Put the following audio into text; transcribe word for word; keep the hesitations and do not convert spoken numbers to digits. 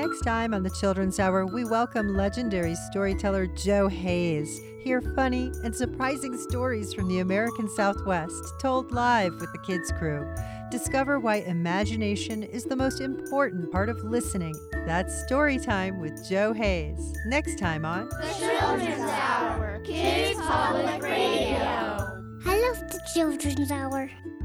Next time on the Children's Hour, we welcome legendary storyteller Joe Hayes. Hear funny and surprising stories from the American Southwest, told live with the Kids Crew. Discover why imagination is the most important part of listening. That's Storytime with Joe Hayes. Next time on The Children's Hour, Kids Public Radio. I love the Children's Hour.